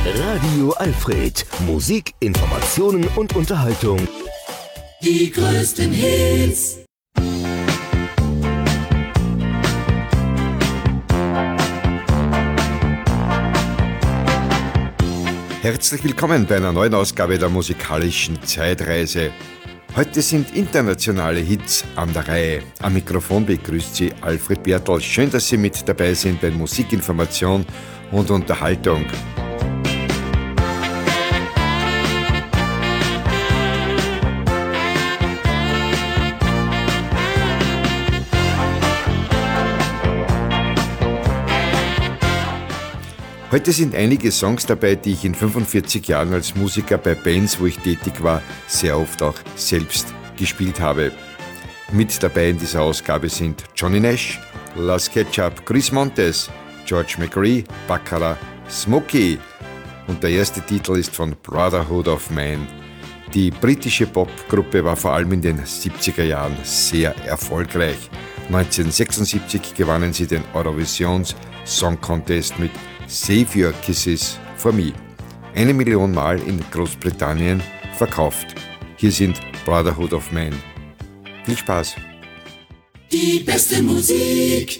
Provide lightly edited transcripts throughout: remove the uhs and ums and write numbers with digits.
Radio Alfred. Musik, Informationen und Unterhaltung. Die größten Hits. Herzlich willkommen bei einer neuen Ausgabe der musikalischen Zeitreise. Heute sind internationale Hits an der Reihe. Am Mikrofon begrüßt Sie Alfred Bertl. Schön, dass Sie mit dabei sind bei Musikinformation und Unterhaltung. Heute sind einige Songs dabei, die ich in 45 Jahren als Musiker bei Bands, wo ich tätig war, sehr oft auch selbst gespielt habe. Mit dabei in dieser Ausgabe sind Johnny Nash, Las Ketchup, Chris Montes, George McCrae, Baccara, Smokey und der erste Titel ist von Brotherhood of Man. Die britische Popgruppe war vor allem in den 70er Jahren sehr erfolgreich. 1976 gewannen sie den Eurovisions Song Contest mit Save Your Kisses for Me. 1 Million Mal in Großbritannien verkauft. Hier sind Brotherhood of Man. Viel Spaß! Die beste Musik.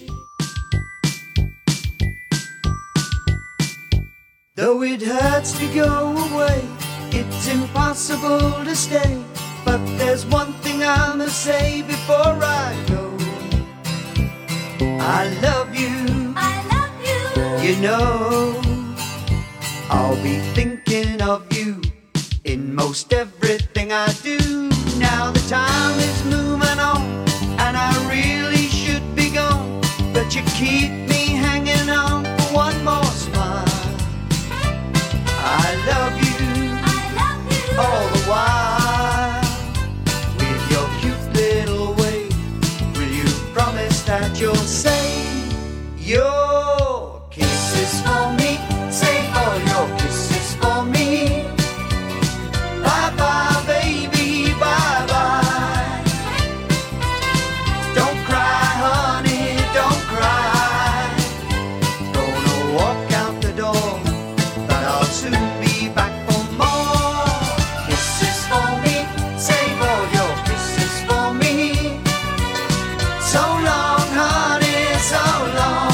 Though it hurts to go away, it's impossible to stay. But there's one thing I must say before I go. I love you. You know, I'll be thinking of you in most everything I do. Now the time is moving on, and I really should be gone, but you keep me hanging on for one more smile. I love you all the while. With your cute little way, will you promise that you'll say your kisses for me, save all your kisses for me. Bye bye baby, bye bye. Don't cry honey, don't cry. Gonna walk out the door, but I'll soon be back for more. Kisses for me, save all your kisses for me. So long honey, so long.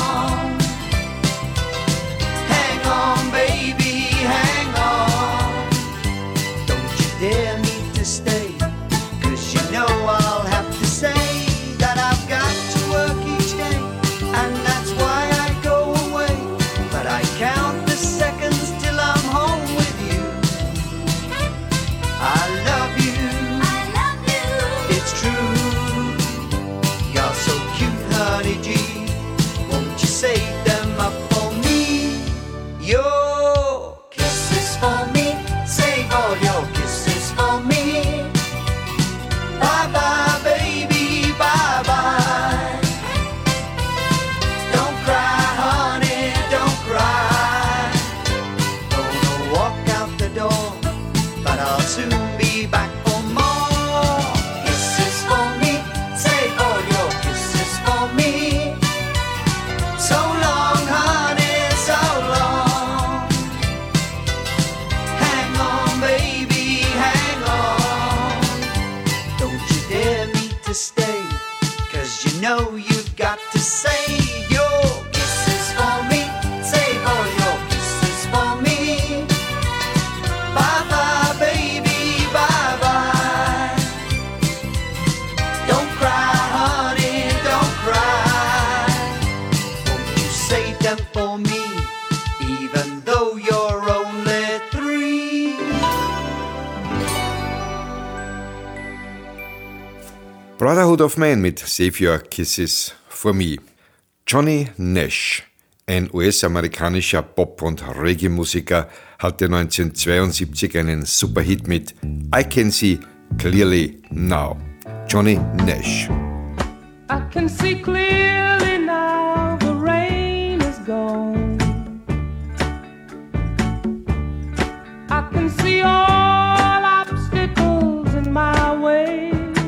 Dare me to stay, 'cause you know I'll have to say that I've got to work each day, and that's why I go away. But I count the seconds till I'm home with you. I love you, it's true. You're so cute, honey G. Won't you save them up for me? Your kisses for me, save all your kisses for me. Bye bye baby, bye bye. Don't cry honey, don't cry. Gonna walk out the door, but I'll soon be back for more. Kisses for me, save all your kisses for me. So long honey, so long. Hang on baby, hang on. Don't you dare me to stay, 'cause you know you've got to save your kisses for me, save all your kisses for me. Bye bye baby, bye bye. Don't cry honey, don't cry. Won't you save them for me, even though you're only 3? Brotherhood of Man mit Save Your Kisses for Me. Johnny Nash, ein US-amerikanischer Pop- und Reggae-Musiker, hatte 1972 einen Superhit mit I Can See Clearly Now. Johnny Nash. I can see clearly now, the rain is gone. I can see all obstacles in my way.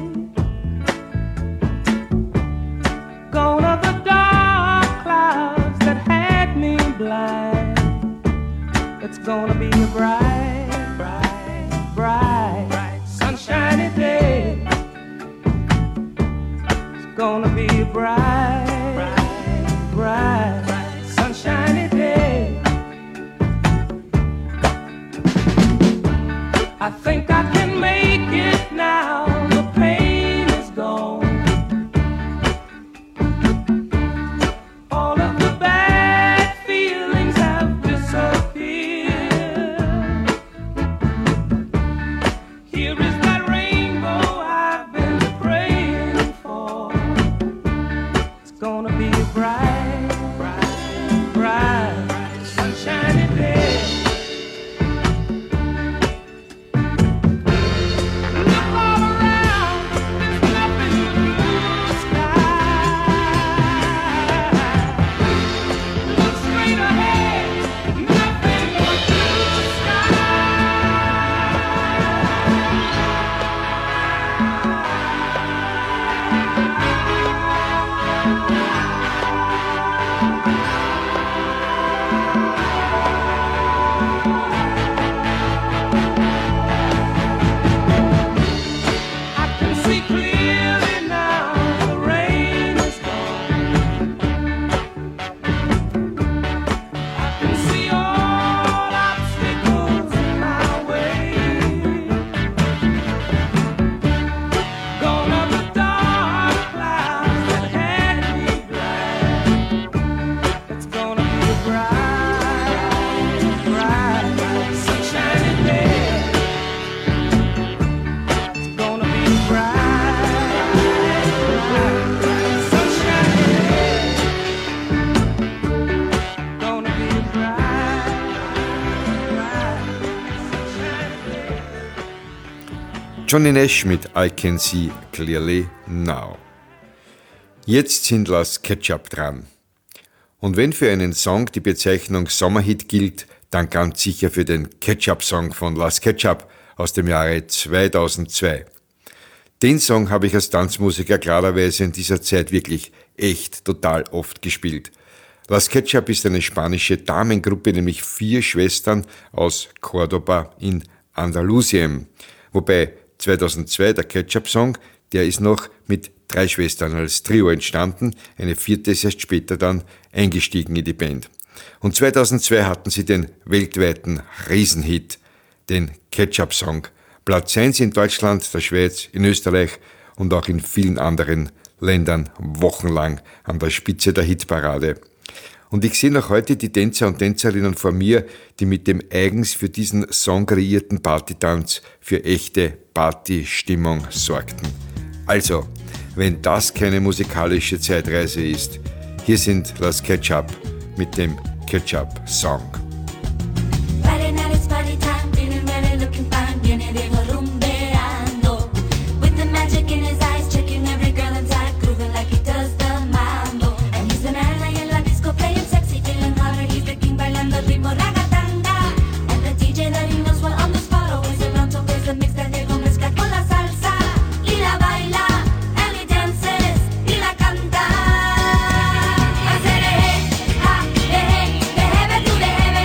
Gone are the dark clouds that had me blind. It's gonna be a bright, bright, bright, sunshiny day. It's gonna be a bright, bright, bright, sunshiny day. I think I can make it now. The pain is gone. All of the bad feelings have disappeared. Here is that rainbow I've been praying for. It's gonna be a bright, bright, bright, sunshiny day. Johnny Nash mit I Can See Clearly Now. Jetzt sind Las Ketchup dran. Und wenn für einen Song die Bezeichnung Sommerhit gilt, dann ganz sicher für den Ketchup-Song von Las Ketchup aus dem Jahre 2002. Den Song habe ich als Tanzmusiker klarerweise in dieser Zeit wirklich echt total oft gespielt. Las Ketchup ist eine spanische Damengruppe, nämlich 4 Schwestern aus Córdoba in Andalusien. Wobei 2002 der Ketchup-Song, der ist noch mit 3 Schwestern als Trio entstanden, eine 4. ist erst später dann eingestiegen in die Band. Und 2002 hatten sie den weltweiten Riesenhit, den Ketchup-Song. Platz 1 in Deutschland, der Schweiz, in Österreich und auch in vielen anderen Ländern wochenlang an der Spitze der Hitparade. Und ich sehe noch heute die Tänzer und Tänzerinnen vor mir, die mit dem eigens für diesen Song kreierten Partytanz für echte Partystimmung sorgten. Also, wenn das keine musikalische Zeitreise ist, hier sind Las Ketchup mit dem Ketchup-Song. Friday night is party time, feeling ready, looking fine, viene Diego rumbeando. With the magic in his eyes, checking every girl inside, grooving like he does the mambo. And he's the man ahí en la disco, playing sexy, feeling hotter, he's the king, bailando el ritmo ragatanga. And the DJ that he knows well on the spot, always around to raise the mix that Diego mezcla con la salsa. Y la baila, and he dances, y la canta. Hacer ha, behebe, tu behebe.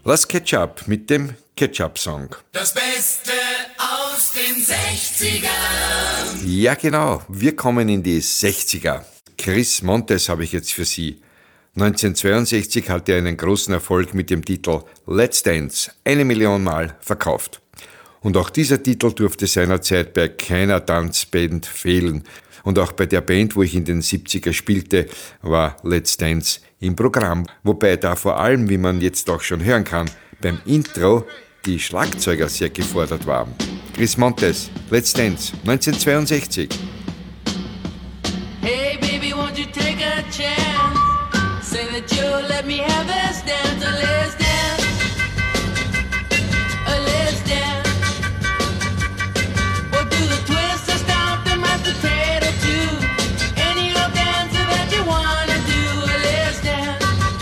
Lass Catch Up mit dem Catch-Up-Song. Das Beste aus den 60ern. Ja genau, wir kommen in die 60er. Chris Montes habe ich jetzt für Sie. 1962 hatte er einen großen Erfolg mit dem Titel Let's Dance, 1 Million Mal verkauft. Und auch dieser Titel durfte seinerzeit bei keiner Tanzband fehlen. Und auch bei der Band, wo ich in den 70er spielte, war Let's Dance im Programm. Wobei da vor allem, wie man jetzt auch schon hören kann, beim Intro die Schlagzeuger sehr gefordert waren. Chris Montes, Let's Dance, 1962. Hey baby, won't you take a chance? Say that you'll let me have this dance. Let's dance. Let's dance. We'll do the twist, the stomp, the mashed potato too. Any old dance that you wanna do. Let's dance.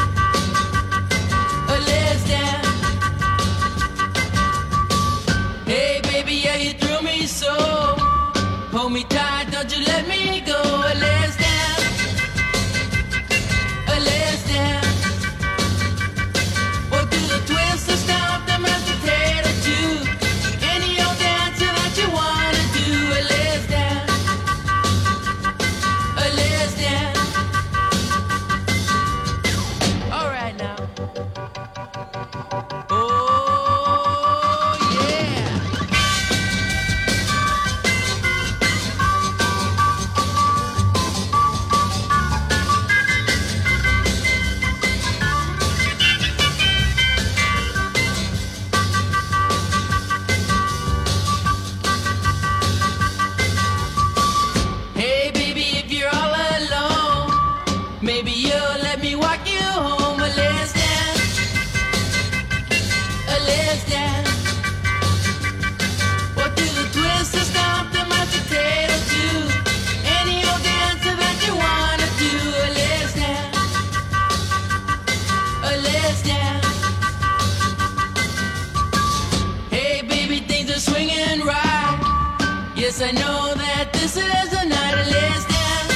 Let's dance. Hey baby, yeah, you threw me so. Hold me tight, don't you let me go. Let's dance. Let's dance. We'll do the twist, the stomp, the mashed potato too. Any old dance that you wanna do. Let's dance. Let's dance. All right now. Oh yeah. Hey baby, if you're all alone, maybe you'll let me walk you home. Let's dance. Let's dance. We'll do the twist, the stomp, the mashed potato too. Any old dance that you wanna do. Let's dance. Let's dance. Hey baby, things are swinging right. Yes, I know that this is the night. Let's dance.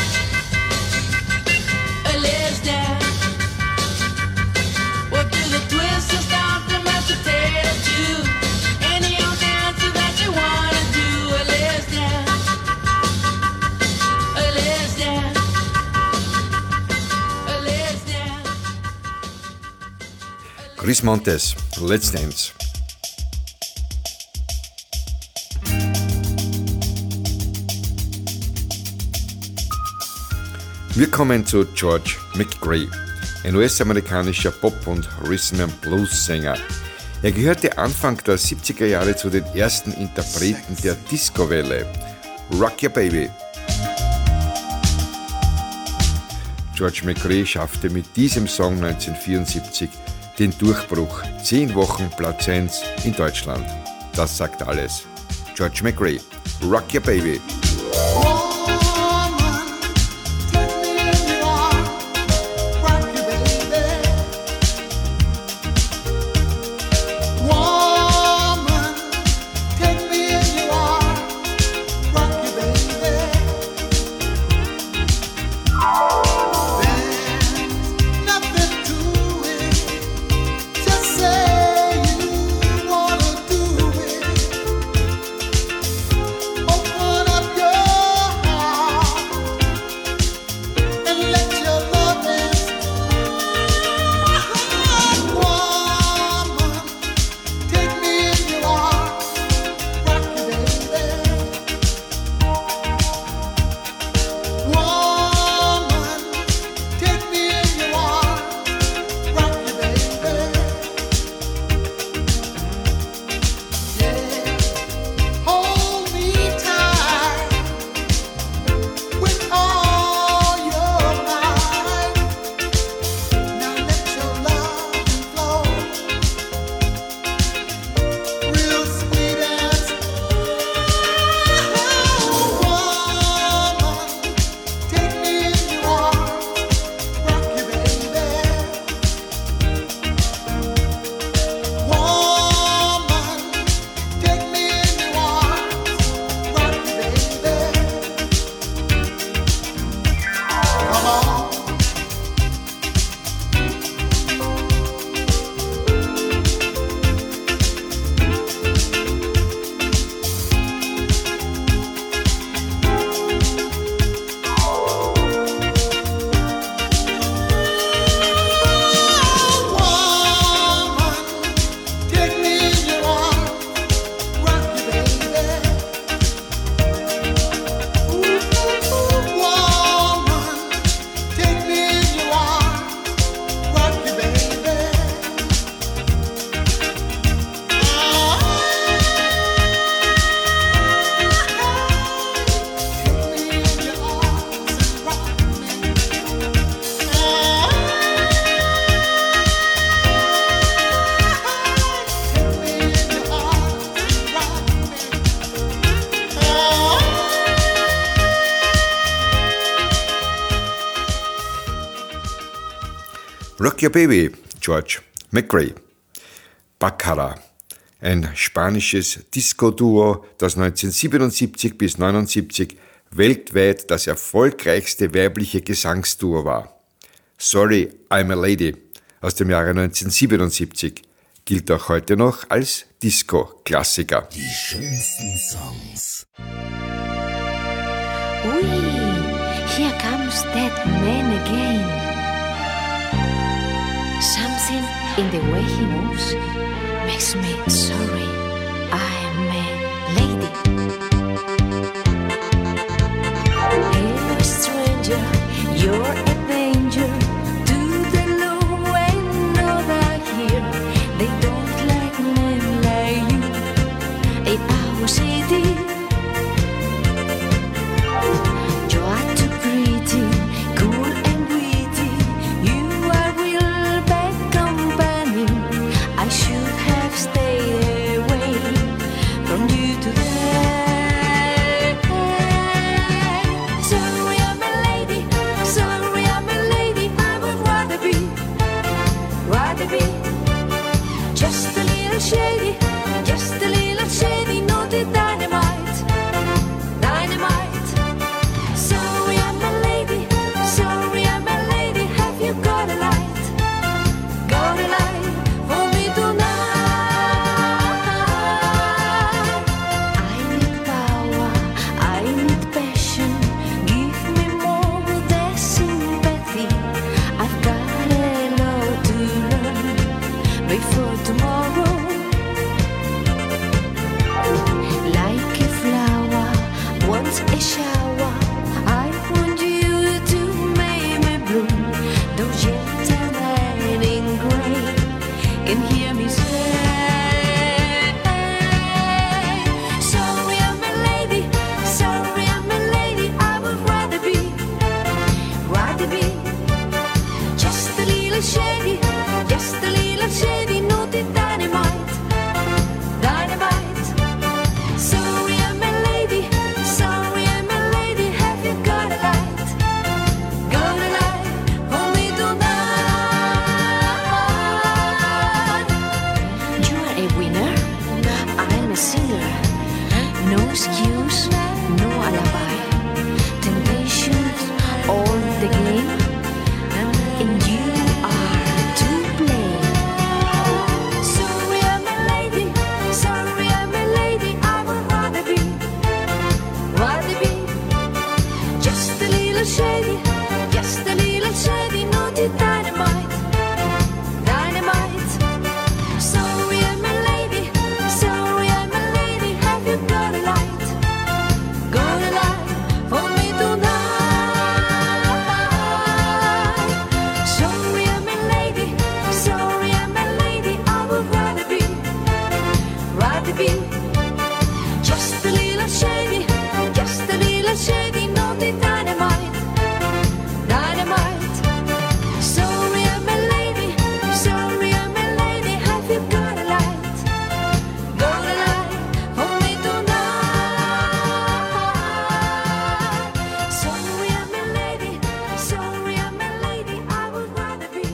Let's dance. We'll do the twist and stomp the mashed potato too. Any old dance that you wanna do. Let's dance. Let's dance. Let's dance. Chris Montes, Let's Dance. Wir kommen zu George McRae, ein US-amerikanischer Pop- und Rhythm-and-Blues-Sänger. Er gehörte Anfang der 70er Jahre zu den ersten Interpreten der Disco-Welle. Rock Your Baby. George McRae schaffte mit diesem Song 1974 den Durchbruch. 10 Wochen Platz 1 in Deutschland. Das sagt alles. George McRae, Rock Your Baby. Open up your Rock Your Baby, George McRae. Baccara, ein spanisches Disco-Duo, das 1977 bis 1979 weltweit das erfolgreichste weibliche Gesangsduo war. Sorry, I'm a Lady aus dem Jahre 1977 gilt auch heute noch als Disco-Klassiker. Die schönsten Songs. Ui, here comes that man again. Something in the way he moves makes me sorry, I'm a lady. Hey, stranger, you're a danger to the low and over here. They don't like men like you in our city. You are too pretty, cool and witty. You are real bad company. I should have stayed away from you today. Sorry, I'm a lady. Sorry, I'm a lady. I would rather be just a little shady, just a little shady. Not the dynamite, dynamite. Sorry, I'm a lady. Sorry, I'm a lady. Have you got a light? Got a light for me tonight? I need power, I need passion. Give me more than sympathy. I've got a lot to learn before tomorrow. Like a flower wants a shower, I want you to make me bloom. Those gentlemen in grey can hear me say, sorry, I'm a lady. Sorry, I'm a lady. I would rather be just a little shady, just a little shady. Not the dynamite, dynamite. Sorry, I'm a lady. Sorry, I'm a lady. Have you got a light? Got a light for me tonight? You are a winner. I'm a singer. No excuse, no alibi. Temptations, all the game, and you are to blame. Sorry, I'm a lady. Sorry, I'm a lady. I would rather be just a little shady, just a little shady. Not the dynamite, dynamite. Sorry, I'm a lady. Sorry, I'm a lady. Have you got a light? Got a light for me tonight? Sorry, I'm a lady. Sorry, I'm a lady. I would rather be just a little shady, just a little shady. Not the dynamite, dynamite. Sorry, I'm a lady. Sorry, I'm a lady. Have you got a light? Got a light for me tonight? Sorry, I'm a lady. Sorry, I'm a lady. I would rather be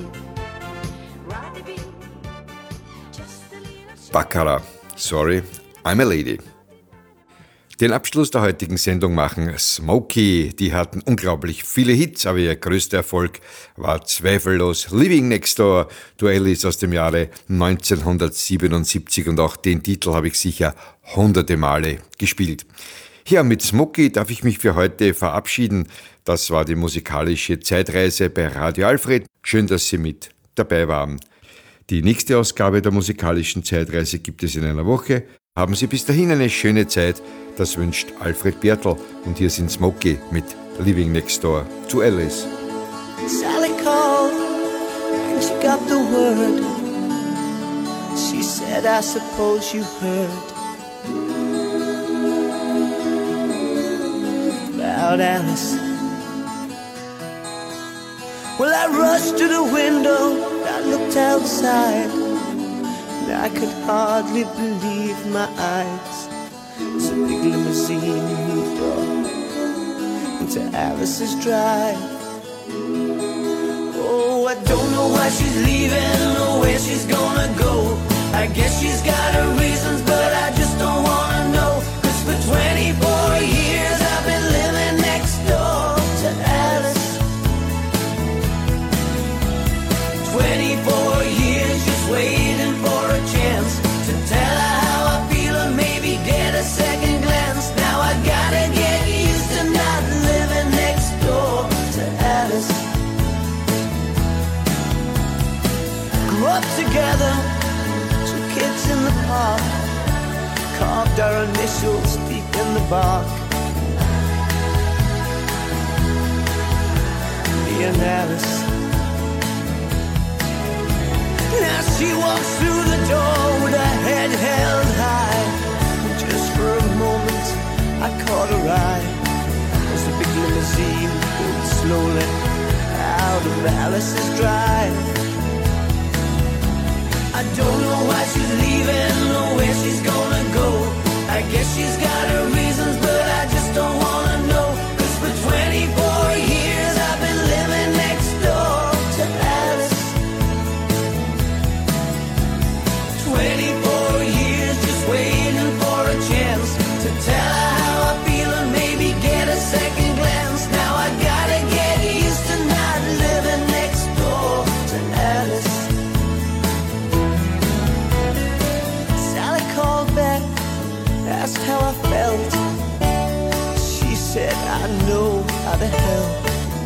just a little shady. Baccara, Sorry, I'm a Lady. Den Abschluss der heutigen Sendung machen Smokey. Die hatten unglaublich viele Hits, aber ihr größter Erfolg war zweifellos Living Next Door to Alice aus dem Jahre 1977 und auch den Titel habe ich sicher hunderte Male gespielt. Ja, mit Smokey darf ich mich für heute verabschieden. Das war die musikalische Zeitreise bei Radio Alfred. Schön, dass Sie mit dabei waren. Die nächste Ausgabe der musikalischen Zeitreise gibt es in einer Woche. Haben Sie bis dahin eine schöne Zeit. Das wünscht Alfred Bertl und hier sind Smokey mit Living Next Door to Alice. Sally called and she got the word. She said, I suppose you heard about Alice. Well, I rushed to the window, I looked outside, and I could hardly believe my eyes. As a big limousine moved up into Alice's drive. Oh, I don't know why she's leaving or where she's gonna go. I guess she's got her reasons, but I just don't wanna know. 'Cause for 24 years I've been living next door to Alice. 24 years just waiting for a chance to tell her how I feel and maybe get a second glance. Now I gotta get used to not living next door to Alice. Grew up together, two kids in the park, carved our initials deep in the bark. Me and Alice. Now she walks through the door with her head held high. And just for a moment I caught her eye as the big limousine pulled slowly out of Alice's drive. I don't know why she's leaving or where she's gonna go. I guess she's got her reasons, but I just don't wanna know. 'Cause for 24 years I've been living next door to Alice. 24 years just waiting for a chance to tell her how I feel and maybe get a second glance. Now I gotta get used to not living next door to Alice. Sally called back, asked how I felt. She said I know how to help.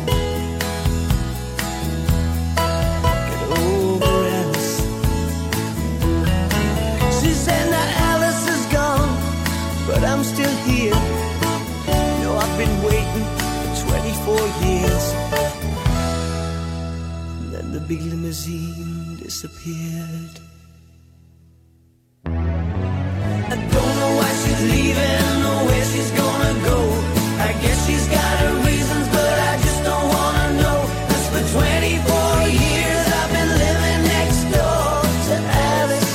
Get over Alice. She said that Alice is gone, but I'm still here. No, I've been waiting for 24 years. And then the big limousine disappeared. I don't know why she's leaving or where she's gonna go. I guess she's got her reasons, but I just don't wanna know. 'Cause for 24 years I've been living next door to Alice.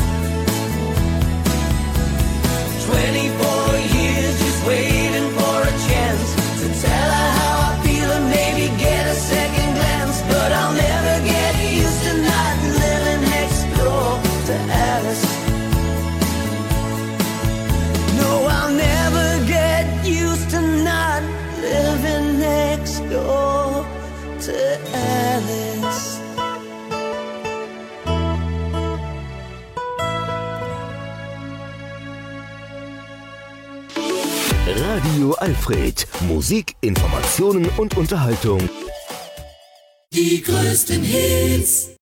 24 years just waiting for a chance to tell her how I feel and maybe get a second glance. But I'll never get used to not living next door to Alice. No, I'll never get used to not living next door to Alice. Radio Alfred. Musik, Informationen und Unterhaltung. Die größten Hits.